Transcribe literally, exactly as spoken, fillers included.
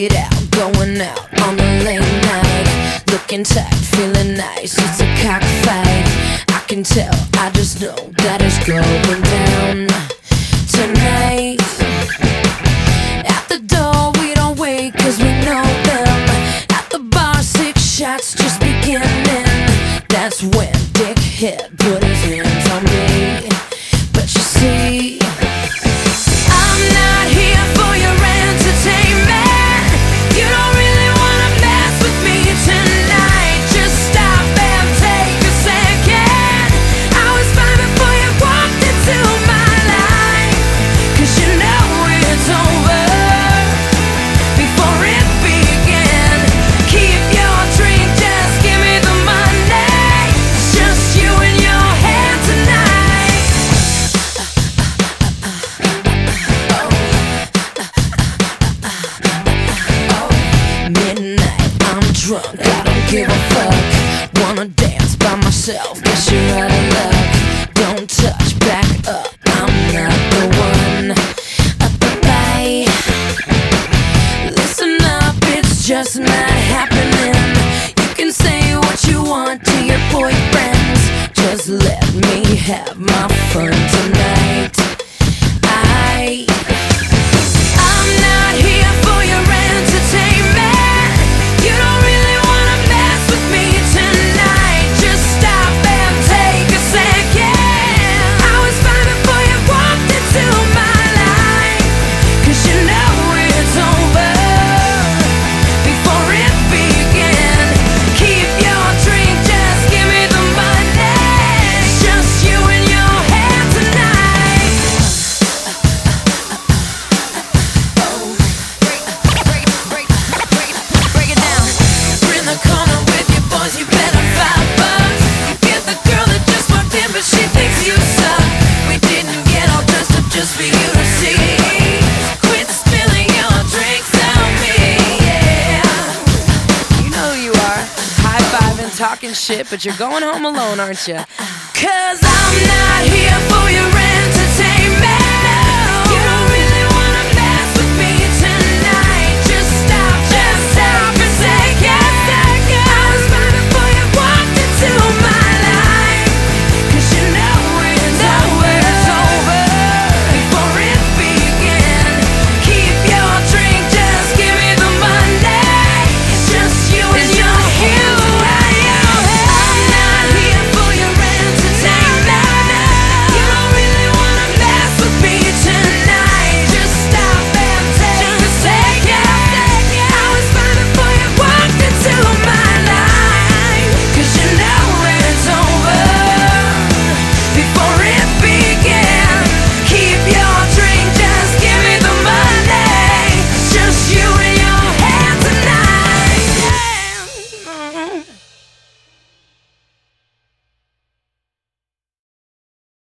it out, going out on a late night, looking tight, feeling nice. It's a cockfight. I can tell, I just know that it's going down tonight. At the door we don't wait, cause we know them. At the bar, six shots just beginning. That's when Dickhead put his hands on me. But you see, I'm not here for your entertainment. You don't really wanna mess with me tonight. Just stop and take a second. I was fine before you walked into my life, cause you know it's over before it began. Keep your drink, just give me the money. It's just you and your head tonight. Midnight, I'm drunk, I don't give a fuck. Wanna dance by myself, guess you're out of luck. Don't touch, back up, I'm not the one. Up the bay, listen up, it's just not happening. You can say what you want to your boyfriends, just let me have my fun tonight. I I'm not here for your entertainment. You don't really wanna mess with me tonight. Just stop and take a second. I was fine before you walked into my life, cause you know it's over before it began. Keep your drink, just give me the money. It's just you and your head tonight. Break it down. We're in the corner with your boys, you better five bucks. You get the girl that just walked in, but she thinks you suck. We didn't get all dressed up just for you to see. Quit spilling your drinks on me, yeah. You know who you are, high-fiving, talking shit, but you're going home alone, aren't you? Cause I'm not here for your